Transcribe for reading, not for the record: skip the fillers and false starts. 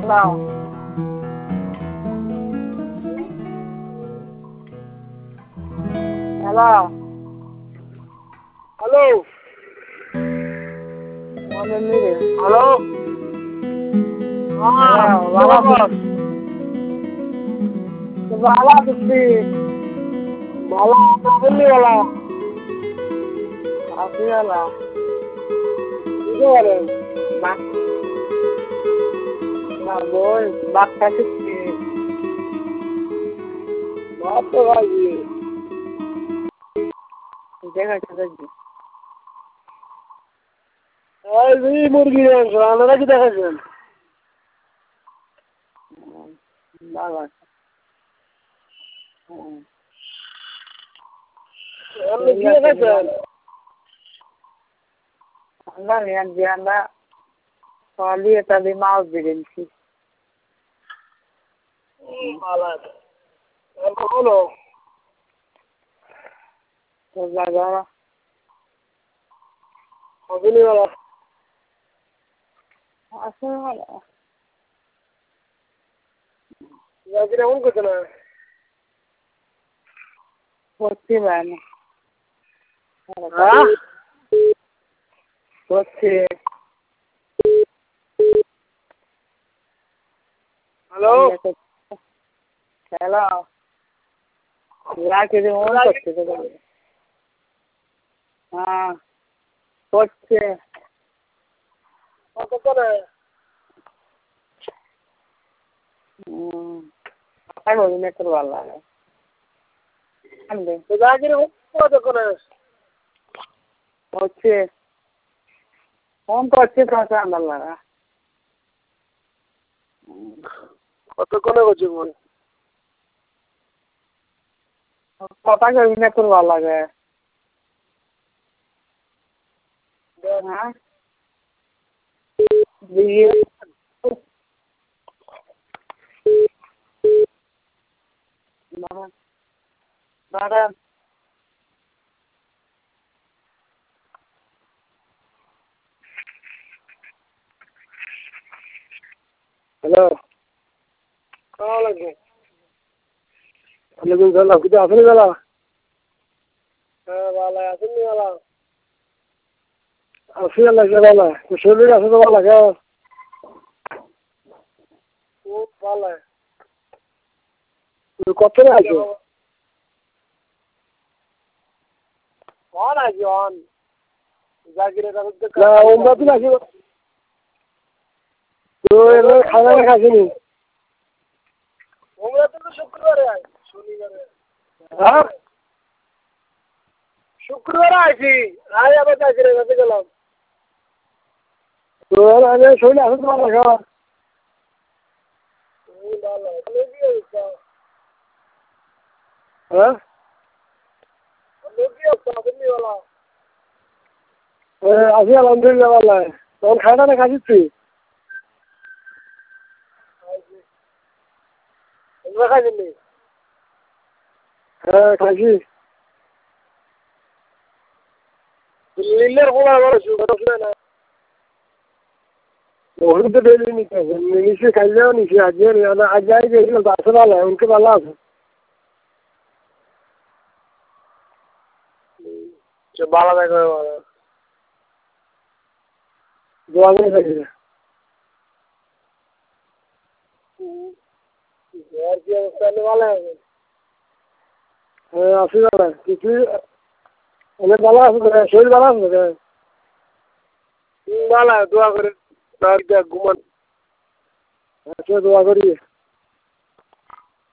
Hello. Hello. Hello. Morning, meeting. Hello. Hello. Bala. Bala किसी Bala बोलने वाला आती वाला किसे वाले बात ना बोल बात का किसी बात तो भाई देखा चला जी आज भी मुर्गी है साला ना किधर है बाला हम किधर है sir anda yang dia anda kali tadi mau berhenti Bala हम बोलो तो लगा बोलने वाला ऐसे वाला लेकिन उनको चला होती बहन हाँ होती हेलो चलो लाके दे और करते थे हाँ होती और कौन है काय बोलू मैं करवा ला है हम दे तो जाके वो कौन है होती हम तो अच्छे खासा अंदर लगा और तो कौन है वो जीवन पता कर मैं करवा ला है हाँ ये बारा हेलो कहाँ लगे लेकिन साला किधर आने वाला वाला आने वाला आने वाला तो शेर आने वाला क्या वो वाला है तो कब तक आएगा कौन है जॉन जागिरे का ना उम्र तो नहीं तो ये खाना नहीं खाते नहीं उम्र तो शुक्रवार है शनिवार हाँ शुक्रवार है जी आया बता जागिरे का तो तो यार आने छोड़ आने तो वाला क्या वो वाला है भी उसका हाँ लोग उसका भी वाला अभी अलहमदुलिल्लाह वाला है तो खाना नहीं खाती थी रखा जल्दी हाँ खासी लीलर होगा हमारा शुगर उसमें ना बहुत तो डेली नहीं कर नीचे खाई जाओ नीचे आज नहीं आना आज जाएंगे इसमें 10 वाला है उनके वाला जो बाला बैठा वाला जो आगे करेगा यार क्या करने वाला है हाँ आसी वाला है कितनी उन्हें वाला है शोर वाला है वाला है दुआ करे तार क्या घुमन अच्छा दुआ करिए